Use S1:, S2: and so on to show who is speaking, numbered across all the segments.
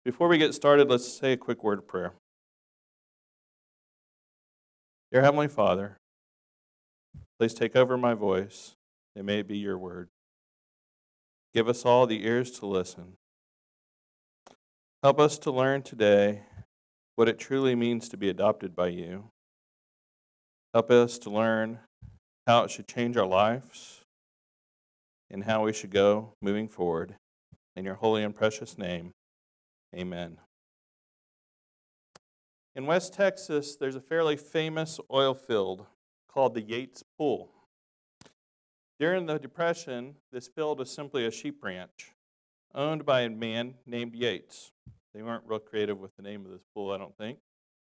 S1: Before we get started, let's say a quick word of prayer. Dear Heavenly Father, please take over my voice, and may it be your word. Give us all the ears to listen. Help us to learn today what it truly means to be adopted by you. Help us to learn how it should change our lives and how we should go moving forward. In your holy and precious name, amen. In West Texas, there's a fairly famous oil field called the Yates Pool. During the Depression, this field was simply a sheep ranch owned by a man named Yates. They weren't real creative with the name of this pool, I don't think.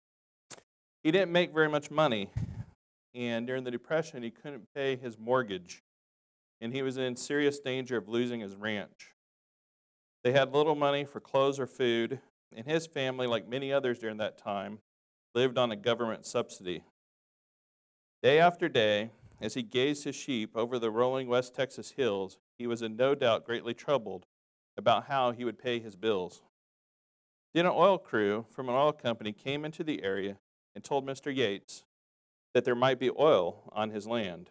S1: He didn't make very much money, and during the Depression, he couldn't pay his mortgage, and he was in serious danger of losing his ranch. They had little money for clothes or food, and his family, like many others during that time, lived on a government subsidy. Day after day, as he gazed his sheep over the rolling West Texas hills, he was in no doubt greatly troubled about how he would pay his bills. Then an oil crew from an oil company came into the area and told Mr. Yates that there might be oil on his land.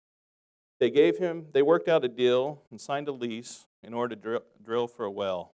S1: They worked out a deal and signed a lease in order to drill for a well.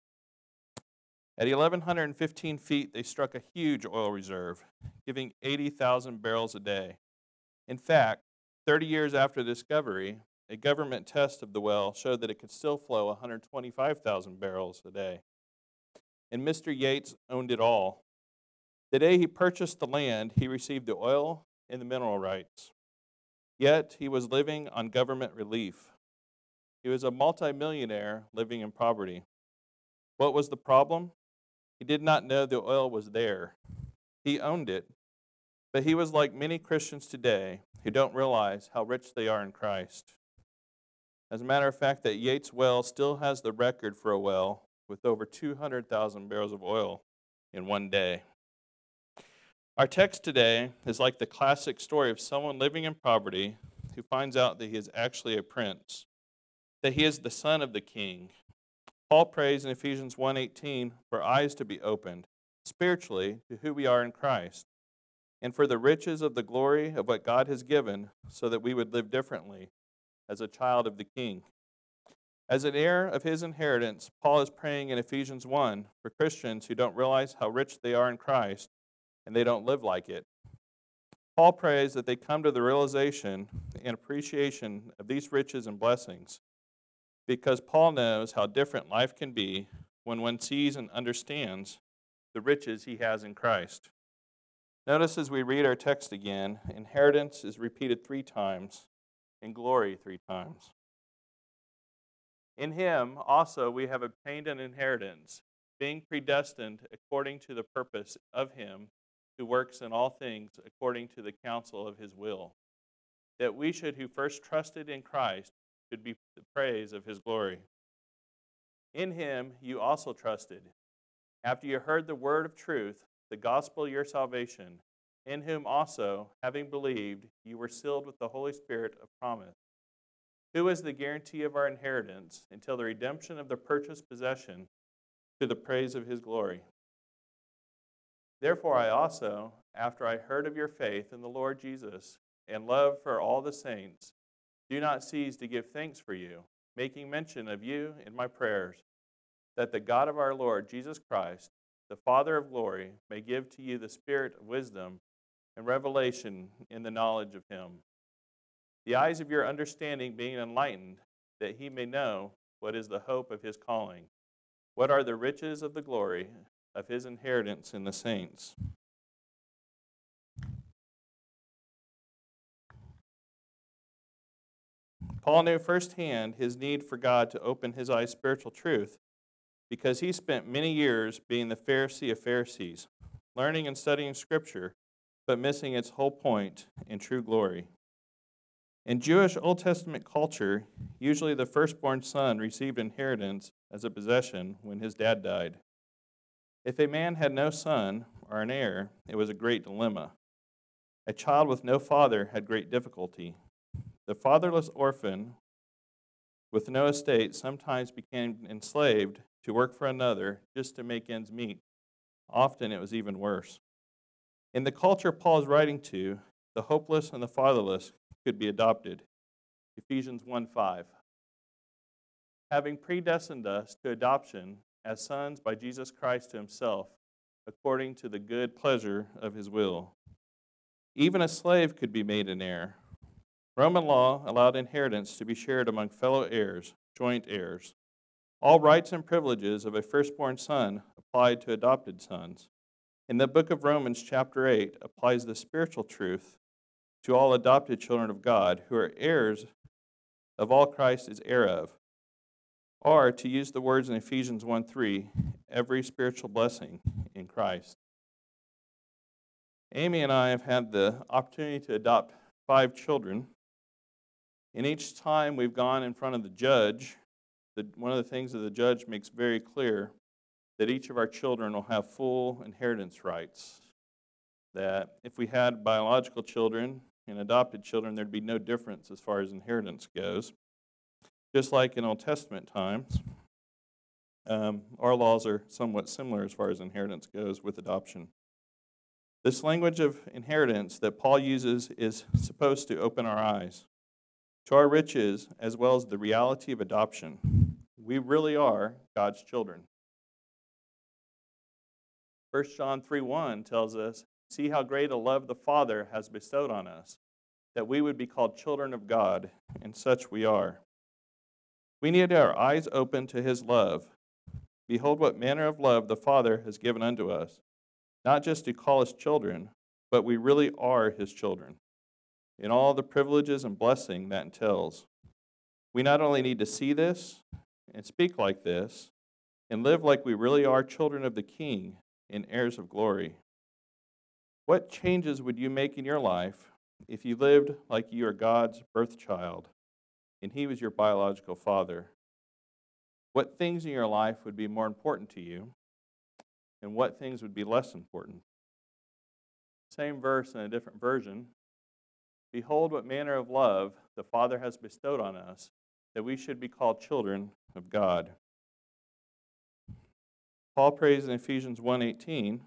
S1: At 1,115 feet, they struck a huge oil reserve, giving 80,000 barrels a day. In fact, 30 years after the discovery, a government test of the well showed that it could still flow 125,000 barrels a day. And Mr. Yates owned it all. The day he purchased the land, he received the oil and the mineral rights. Yet, he was living on government relief. He was a multimillionaire living in poverty. What was the problem? He did not know the oil was there. He owned it, but he was like many Christians today who don't realize how rich they are in Christ. As a matter of fact, that Yates well still has the record for a well with over 200,000 barrels of oil in one day. Our text today is like the classic story of someone living in poverty who finds out that he is actually a prince, that he is the son of the king. Paul prays in Ephesians 1:18 for eyes to be opened spiritually to who we are in Christ, and for the riches of the glory of what God has given so that we would live differently as a child of the king. As an heir of his inheritance, Paul is praying in Ephesians 1 for Christians who don't realize how rich they are in Christ and they don't live like it. Paul prays that they come to the realization and appreciation of these riches and blessings, because Paul knows how different life can be when one sees and understands the riches he has in Christ. Notice as we read our text again, inheritance is repeated 3 times and glory 3 times. In him also we have obtained an inheritance, being predestined according to the purpose of him who works in all things according to the counsel of his will, that we who first trusted in Christ should be the praise of his glory. In him you also trusted, after you heard the word of truth, the gospel of your salvation, in whom also, having believed, you were sealed with the Holy Spirit of promise, who is the guarantee of our inheritance until the redemption of the purchased possession to the praise of his glory. Therefore I also, after I heard of your faith in the Lord Jesus and love for all the saints, do not cease to give thanks for you, making mention of you in my prayers, that the God of our Lord Jesus Christ, the Father of glory, may give to you the spirit of wisdom and revelation in the knowledge of him, the eyes of your understanding being enlightened, that he may know what is the hope of his calling, what are the riches of the glory of his inheritance in the saints. Paul knew firsthand his need for God to open his eyes to spiritual truth, because he spent many years being the Pharisee of Pharisees, learning and studying Scripture, but missing its whole point and true glory. In Jewish Old Testament culture, usually the firstborn son received inheritance as a possession when his dad died. If a man had no son or an heir, it was a great dilemma. A child with no father had great difficulty. The fatherless orphan with no estate sometimes became enslaved to work for another just to make ends meet. Often it was even worse. In the culture Paul is writing to, the hopeless and the fatherless could be adopted. Ephesians 1:5. Having predestined us to adoption as sons by Jesus Christ to himself, according to the good pleasure of his will. Even a slave could be made an heir. Roman law allowed inheritance to be shared among fellow heirs, joint heirs. All rights and privileges of a firstborn son applied to adopted sons. In the book of Romans, chapter 8, applies the spiritual truth to all adopted children of God who are heirs of all Christ is heir of. Or, to use the words in Ephesians 1:3, every spiritual blessing in Christ. Amy and I have had the opportunity to adopt 5 children. And each time we've gone in front of the judge, one of the things that the judge makes very clear that each of our children will have full inheritance rights. That if we had biological children and adopted children, there'd be no difference as far as inheritance goes. Just like in Old Testament times, our laws are somewhat similar as far as inheritance goes with adoption. This language of inheritance that Paul uses is supposed to open our eyes to our riches as well as the reality of adoption. We really are God's children. 1 John 3:1 tells us, "See how great a love the Father has bestowed on us, that we would be called children of God, and such we are." We need our eyes open to his love. Behold what manner of love the Father has given unto us, not just to call us children, but we really are his children, in all the privileges and blessing that entails. We not only need to see this and speak like this and live like we really are children of the King and heirs of glory. What changes would you make in your life if you lived like you are God's birth child and he was your biological father? What things in your life would be more important to you, and what things would be less important? Same verse in a different version. Behold what manner of love the Father has bestowed on us, that we should be called children of God. Paul prays in Ephesians 1:18,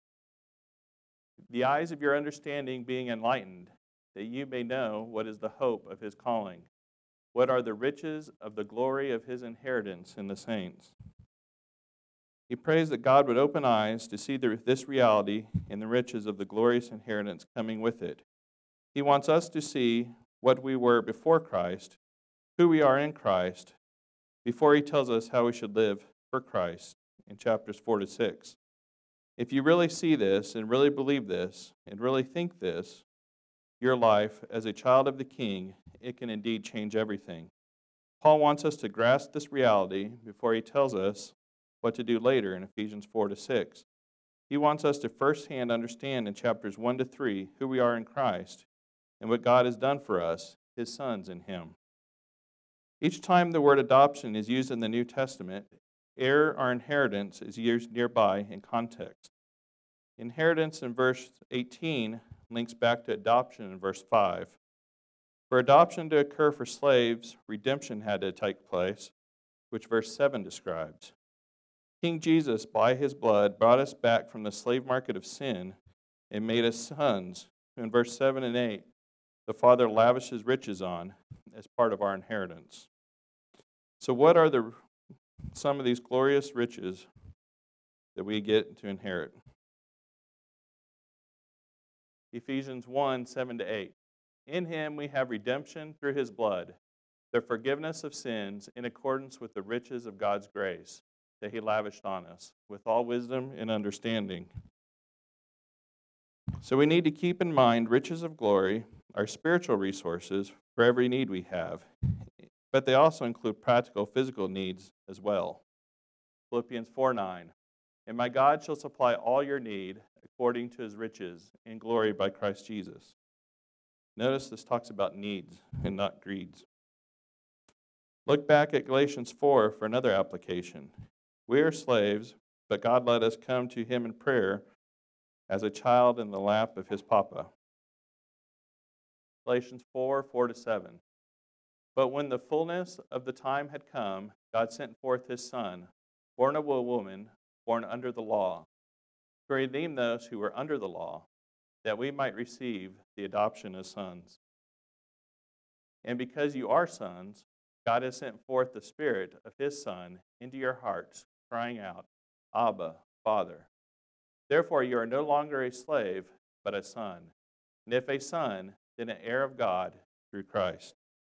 S1: "The eyes of your understanding being enlightened, that you may know what is the hope of his calling, what are the riches of the glory of his inheritance in the saints." He prays that God would open eyes to see this reality and the riches of the glorious inheritance coming with it. He wants us to see what we were before Christ, who we are in Christ, before he tells us how we should live for Christ in chapters 4-6. If you really see this and really believe this and really think this, your life as a child of the King, it can indeed change everything. Paul wants us to grasp this reality before he tells us what to do later in Ephesians 4-6. He wants us to firsthand understand in chapters 1-3 who we are in Christ and what God has done for us, his sons in him. Each time the word adoption is used in the New Testament, heir or inheritance is used nearby in context. Inheritance in verse 18 links back to adoption in verse 5. For adoption to occur for slaves, redemption had to take place, which verse 7 describes. King Jesus, by his blood, brought us back from the slave market of sin and made us sons, who in verse 7 and 8, the Father lavishes riches on as part of our inheritance. So what are some of these glorious riches that we get to inherit? Ephesians 1:7-8. In him we have redemption through his blood, the forgiveness of sins in accordance with the riches of God's grace that he lavished on us, with all wisdom and understanding. So we need to keep in mind riches of glory, our spiritual resources for every need we have, but they also include practical physical needs as well. Philippians 4:9. And my God shall supply all your need according to his riches in glory by Christ Jesus. Notice this talks about needs and not greeds. Look back at Galatians 4 for another application. We are slaves, but God let us come to him in prayer as a child in the lap of his papa. Galatians 4:4-7. But when the fullness of the time had come, God sent forth his Son, born of a woman, born under the law, to redeem those who were under the law, that we might receive the adoption as sons. And because you are sons, God has sent forth the Spirit of His Son into your hearts, crying out, Abba, Father. Therefore you are no longer a slave, but a son. And if a son, then an heir of God through Christ.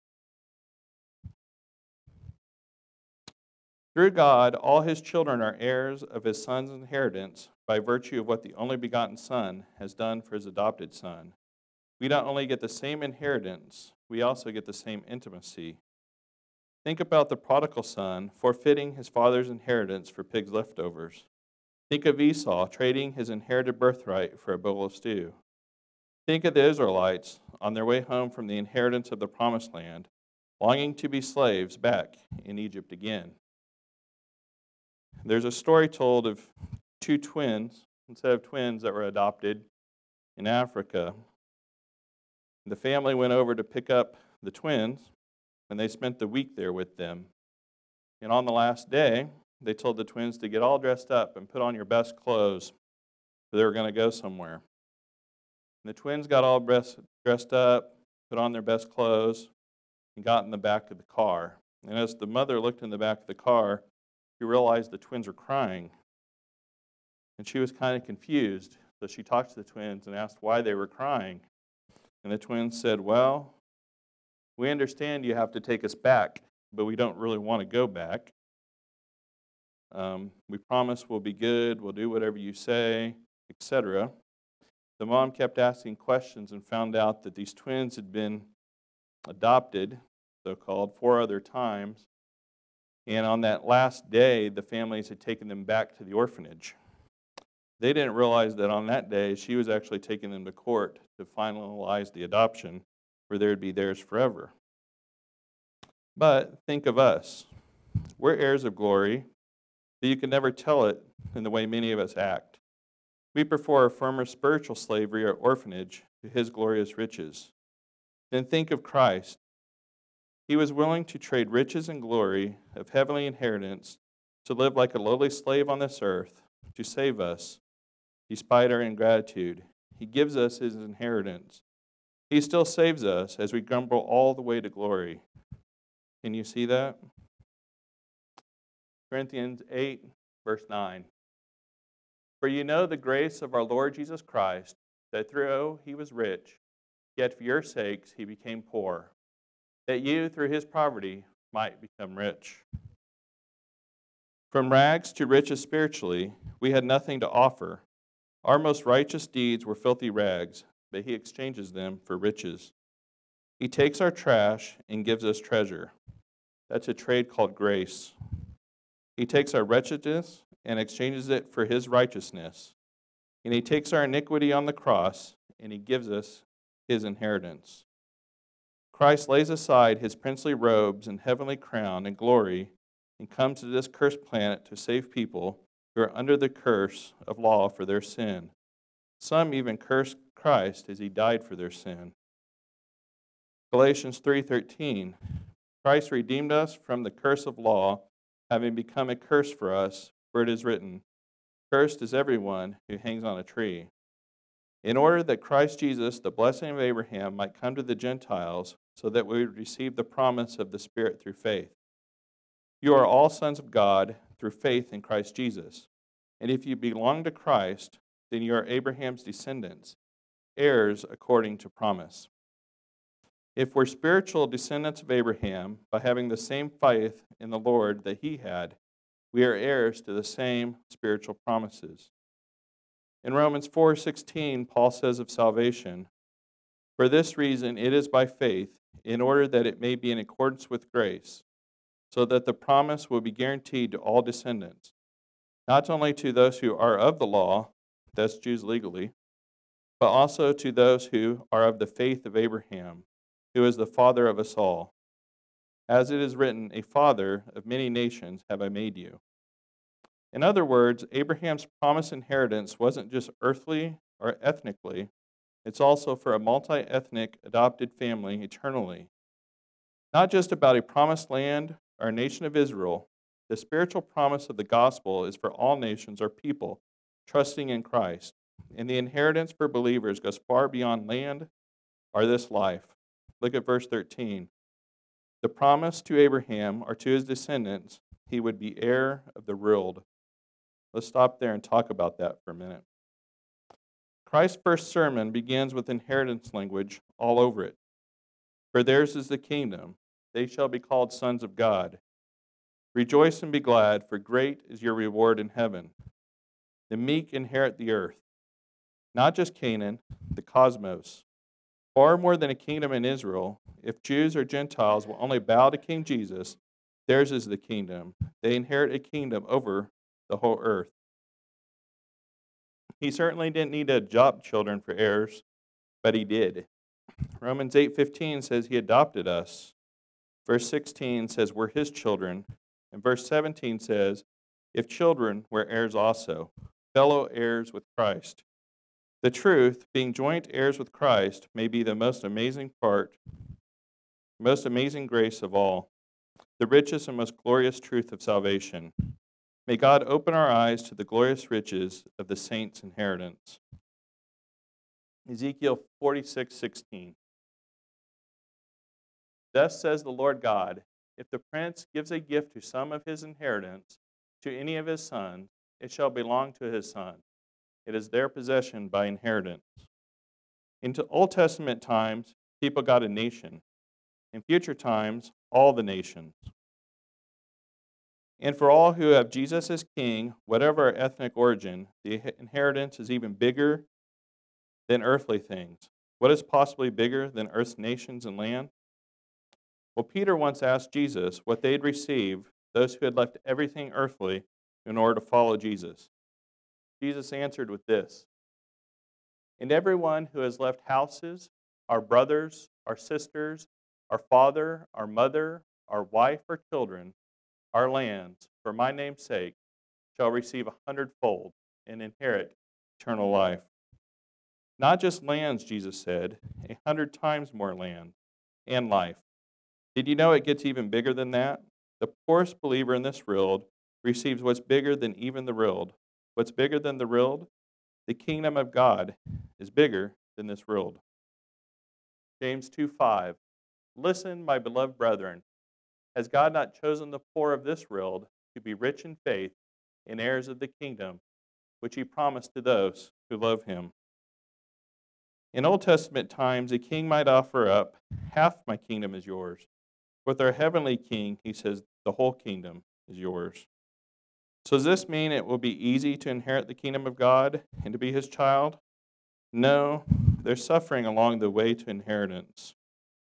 S1: Through God, all His children are heirs of His Son's inheritance by virtue of what the only begotten Son has done for His adopted Son. We not only get the same inheritance, we also get the same intimacy. Think about the prodigal son forfeiting his father's inheritance for pig's leftovers. Think of Esau trading his inherited birthright for a bowl of stew. Think of the Israelites on their way home from the inheritance of the promised land, longing to be slaves back in Egypt again. There's a story told of two twins, instead of twins that were adopted in Africa. The family went over to pick up the twins, and they spent the week there with them. And on the last day, they told the twins to get all dressed up and put on your best clothes, for they were going to go somewhere. And the twins got all dressed up, put on their best clothes, and got in the back of the car. And as the mother looked in the back of the car, she realized the twins were crying. And she was kind of confused. So she talked to the twins and asked why they were crying. And the twins said, well, we understand you have to take us back, but we don't really want to go back. We promise we'll be good, we'll do whatever you say, etc. The mom kept asking questions and found out that these twins had been adopted, so-called, 4 other times. And on that last day, the families had taken them back to the orphanage. They didn't realize that on that day, she was actually taking them to court to finalize the adoption, where they would be theirs forever. But think of us. We're heirs of glory, but you can never tell it in the way many of us act. We prefer a firmer spiritual slavery or orphanage to His glorious riches. Then think of Christ. He was willing to trade riches and glory of heavenly inheritance to live like a lowly slave on this earth to save us, despite our ingratitude. He gives us His inheritance. He still saves us as we grumble all the way to glory. Can you see that? Corinthians 8, verse 9. For you know the grace of our Lord Jesus Christ, that though He was rich, yet for your sakes He became poor, that you through His poverty might become rich. From rags to riches spiritually, we had nothing to offer. Our most righteous deeds were filthy rags, but He exchanges them for riches. He takes our trash and gives us treasure. That's a trade called grace. He takes our wretchedness and exchanges it for His righteousness. And He takes our iniquity on the cross and He gives us His inheritance. Christ lays aside His princely robes and heavenly crown and glory and comes to this cursed planet to save people who are under the curse of law for their sin. Some even curse Christ as He died for their sin. Galatians 3:13, Christ redeemed us from the curse of law, having become a curse for us, for it is written, cursed is everyone who hangs on a tree. In order that Christ Jesus, the blessing of Abraham, might come to the Gentiles, so that we would receive the promise of the Spirit through faith. You are all sons of God through faith in Christ Jesus. And if you belong to Christ, then you are Abraham's descendants, heirs according to promise. If we're spiritual descendants of Abraham, by having the same faith in the Lord that he had, we are heirs to the same spiritual promises. In Romans 4:16, Paul says of salvation, for this reason it is by faith, in order that it may be in accordance with grace, so that the promise will be guaranteed to all descendants, not only to those who are of the law, that's Jews legally, but also to those who are of the faith of Abraham, who is the father of us all. As it is written, a father of many nations have I made you. In other words, Abraham's promised inheritance wasn't just earthly or ethnically, it's also for a multi-ethnic adopted family eternally. Not just about a promised land or a nation of Israel, The spiritual promise of the gospel is for all nations or people trusting in Christ. And the inheritance for believers goes far beyond land or this life. Look at verse 13. The promise to Abraham or to his descendants, he would be heir of the world. Let's stop there and talk about that for a minute. Christ's first sermon begins with inheritance language all over it. For theirs is the kingdom. They shall be called sons of God. Rejoice and be glad, for great is your reward in heaven. The meek inherit the earth. Not just Canaan, the cosmos. Far more than a kingdom in Israel, if Jews or Gentiles will only bow to King Jesus, theirs is the kingdom. They inherit a kingdom over the whole earth. He certainly didn't need to adopt children for heirs, but he did. Romans 8:15 says he adopted us. Verse 16 says we're his children. And verse 17 says, if children, we're heirs also, fellow heirs with Christ. The truth, being joint heirs with Christ, may be the most amazing part, most amazing grace of all, the richest and most glorious truth of salvation. May God open our eyes to the glorious riches of the saints' inheritance. Ezekiel 46:16. Thus says the Lord God, if the prince gives a gift to some of his inheritance to any of his sons, it shall belong to his son. It is their possession by inheritance. In Old Testament times, people got a nation. In future times, all the nations. And for all who have Jesus as king, whatever our ethnic origin, the inheritance is even bigger than earthly things. What is possibly bigger than earth's nations and land? Well, Peter once asked Jesus what they'd receive, those who had left everything earthly, in order to follow Jesus. Jesus answered with this, and everyone who has left houses, our brothers, our sisters, our father, our mother, our wife or children, our lands, for my name's sake, shall receive 100-fold and inherit eternal life. Not just lands, Jesus said, 100 times more land and life. Did you know it gets even bigger than that? The poorest believer in this world receives what's bigger than even the world. What's bigger than the world? The kingdom of God is bigger than this world. James 2:5. Listen, my beloved brethren, has God not chosen the poor of this world to be rich in faith and heirs of the kingdom, which he promised to those who love him? In Old Testament times, a king might offer up, half my kingdom is yours. With our heavenly king, he says, the whole kingdom is yours. So does this mean it will be easy to inherit the kingdom of God and to be his child? No, there's suffering along the way to inheritance.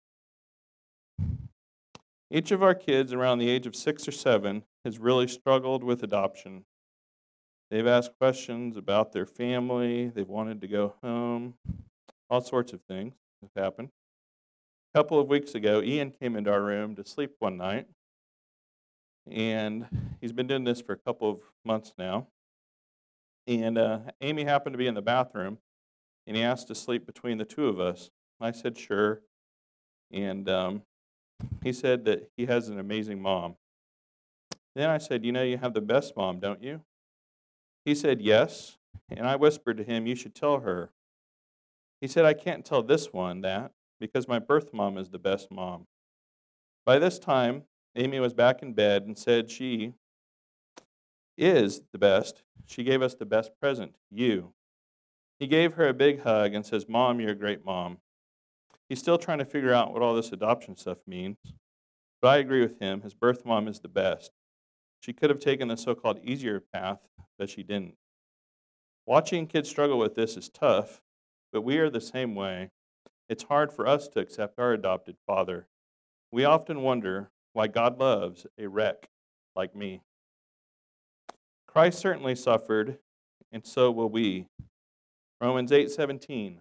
S1: Each of our kids around the age of 6 or 7 has really struggled with adoption. They've asked questions about their family, they've wanted to go home, all sorts of things have happened. A couple of weeks ago, Ian came into our room to sleep one night, and he's been doing this for a couple of months now. And Amy happened to be in the bathroom, and he asked to sleep between the two of us. I said, sure. And he said that he has an amazing mom. Then I said, you know, you have the best mom, don't you? He said, yes. And I whispered to him, you should tell her. He said, I can't tell this one that because my birth mom is the best mom. By this time, Amy was back in bed and said she is the best. She gave us the best present, you. He gave her a big hug and says, Mom, you're a great mom. He's still trying to figure out what all this adoption stuff means. But I agree with him. His birth mom is the best. She could have taken the so-called easier path, but she didn't. Watching kids struggle with this is tough, but we are the same way. It's hard for us to accept our adopted father. We often wonder why God loves a wreck like me. Christ certainly suffered, and so will we. Romans 8:17.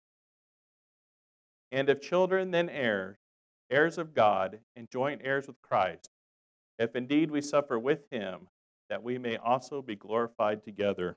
S1: And if children, then heirs, heirs of God, and joint heirs with Christ, if indeed we suffer with him, that we may also be glorified together.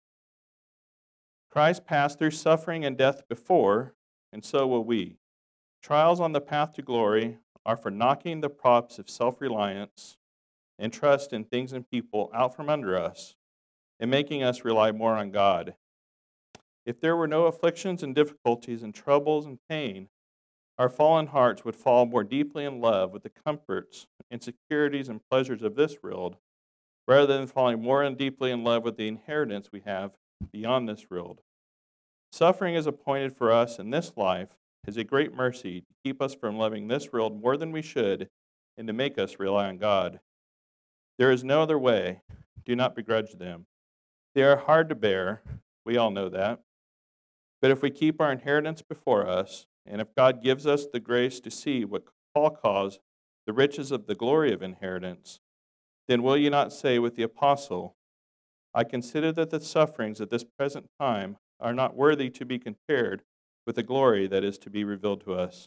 S1: Christ passed through suffering and death before, and so will we. Trials on the path to glory are for knocking the props of self-reliance and trust in things and people out from under us, and making us rely more on God. If there were no afflictions and difficulties and troubles and pain, our fallen hearts would fall more deeply in love with the comforts and securities and pleasures of this world, rather than falling more and deeply in love with the inheritance we have beyond this world. Suffering is appointed for us in this life is a great mercy to keep us from loving this world more than we should and to make us rely on God. There is no other way. Do not begrudge them. They are hard to bear. We all know that. But if we keep our inheritance before us, and if God gives us the grace to see what Paul calls the riches of the glory of inheritance, then will you not say with the apostle, I consider that the sufferings at this present time are not worthy to be compared with the glory that is to be revealed to us?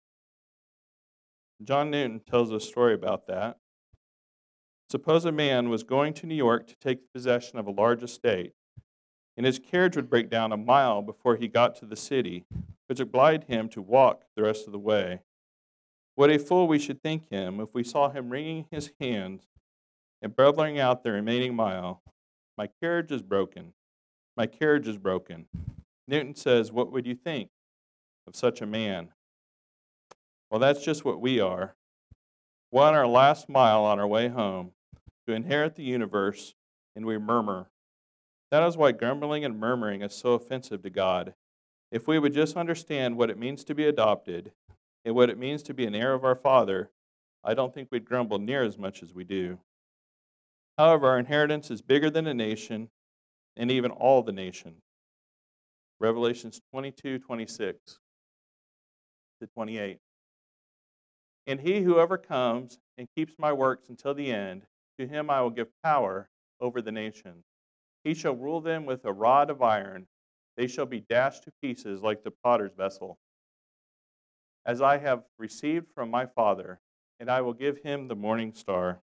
S1: John Newton tells a story about that. Suppose a man was going to New York to take possession of a large estate, and his carriage would break down a mile before he got to the city, which obliged him to walk the rest of the way. What a fool we should think him if we saw him wringing his hands and bubbling out the remaining mile, my carriage is broken, my carriage is broken. Newton says, what would you think of such a man? Well, that's just what we are. We're on our last mile on our way home to inherit the universe, and we murmur. That is why grumbling and murmuring is so offensive to God. If we would just understand what it means to be adopted and what it means to be an heir of our Father, I don't think we'd grumble near as much as we do. However, our inheritance is bigger than a nation and even all the nations. Revelations 22:26 to 28. And he who overcomes and keeps my works until the end, to him I will give power over the nations. He shall rule them with a rod of iron. They shall be dashed to pieces like the potter's vessel. As I have received from my Father, and I will give him the morning star.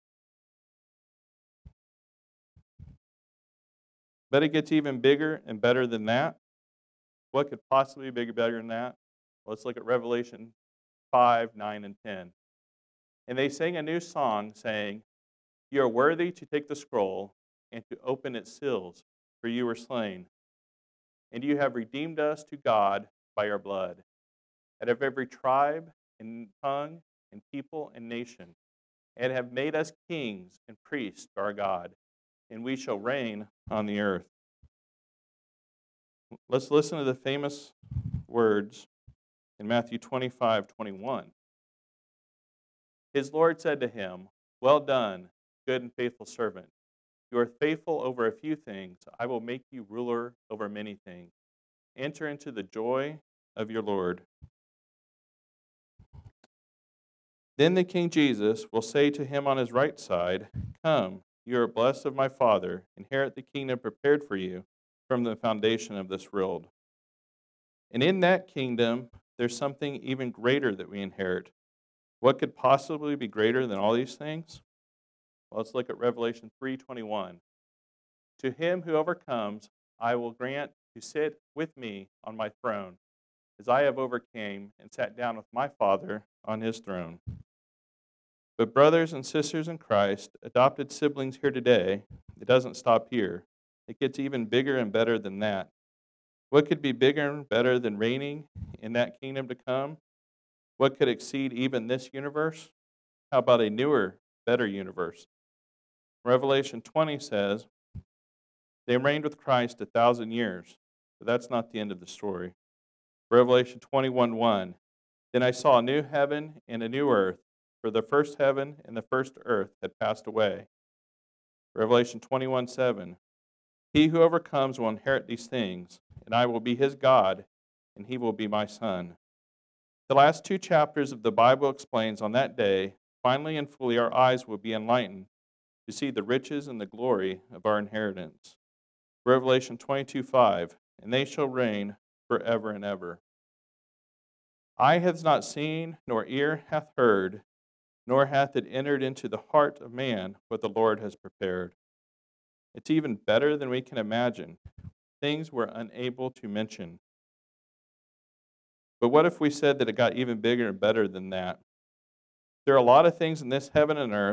S1: But it gets even bigger and better than that. What could possibly be better than that? Let's look at Revelation 5, 9, and 10. And they sang a new song, saying, You are worthy to take the scroll and to open its seals, for you were slain. And you have redeemed us to God by your blood, out of every tribe and tongue and people and nation, and have made us kings and priests to our God, and we shall reign on the earth. Let's listen to the famous words in Matthew 25:21. His Lord said to him, Well done, good and faithful servant. You are faithful over a few things. I will make you ruler over many things. Enter into the joy of your Lord. Then the King Jesus will say to him on his right side, Come, you are blessed of my Father, inherit the kingdom prepared for you from the foundation of this world. And in that kingdom, there's something even greater that we inherit. What could possibly be greater than all these things? Well, let's look at Revelation 3:21. To him who overcomes, I will grant to sit with me on my throne, as I have overcame and sat down with my Father on his throne. But brothers and sisters in Christ, adopted siblings here today, it doesn't stop here. It gets even bigger and better than that. What could be bigger and better than reigning in that kingdom to come? What could exceed even this universe? How about a newer, better universe? Revelation 20 says, they reigned with Christ 1,000 years. But that's not the end of the story. Revelation 21:1. Then I saw a new heaven and a new earth, for the first heaven and the first earth had passed away. Revelation 21:7. He who overcomes will inherit these things, and I will be his God, and he will be my son. The last two chapters of the Bible explains on that day, finally and fully our eyes will be enlightened to see the riches and the glory of our inheritance. Revelation 22:5, and they shall reign forever and ever. Eye hath not seen, nor ear hath heard, nor hath it entered into the heart of man what the Lord has prepared. It's even better than we can imagine, things we're unable to mention. But what if we said that it got even bigger and better than that? There are a lot of things in this heaven and earth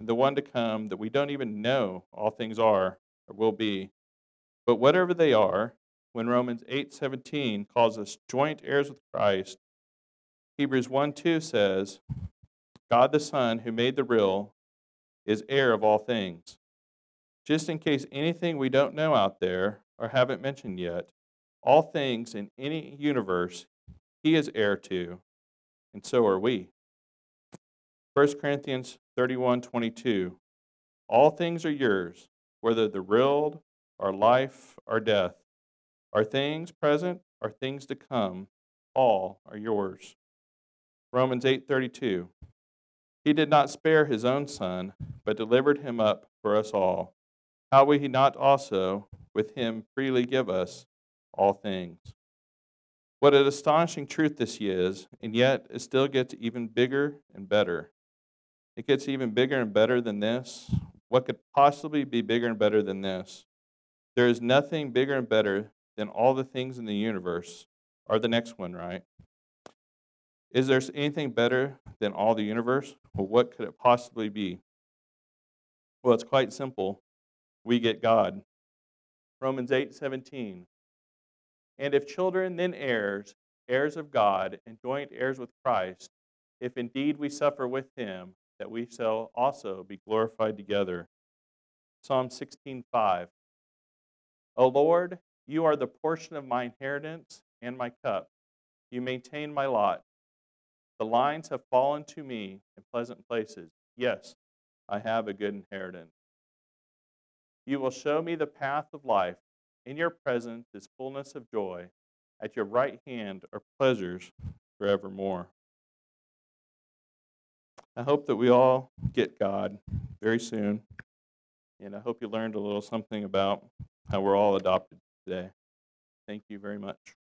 S1: and the one to come that we don't even know all things are or will be. But whatever they are, when Romans 8:17 calls us joint heirs with Christ, Hebrews 1:2 says, God the Son, who made the real, is heir of all things. Just in case anything we don't know out there or haven't mentioned yet, all things in any universe he is heir to, and so are we. 1 Corinthians 31:22, all things are yours, whether the real, or life, or death, are things present, or things to come, all are yours. Romans 8:32, he did not spare his own son, but delivered him up for us all. How will he not also with him freely give us all things? What an astonishing truth this is, and yet it still gets even bigger and better. It gets even bigger and better than this. What could possibly be bigger and better than this? There is nothing bigger and better than all the things in the universe, or the next one, right? Is there anything better than all the universe? Well, what could it possibly be? Well, it's quite simple. We get God. Romans 8:17. And if children, then heirs, heirs of God, and joint heirs with Christ, if indeed we suffer with him, that we shall also be glorified together. Psalm 16:5. O Lord, you are the portion of my inheritance and my cup. You maintain my lot. The lines have fallen to me in pleasant places. Yes, I have a good inheritance. You will show me the path of life. In your presence is fullness of joy. At your right hand are pleasures forevermore. I hope that we all get God very soon. And I hope you learned a little something about how we're all adopted today. Thank you very much.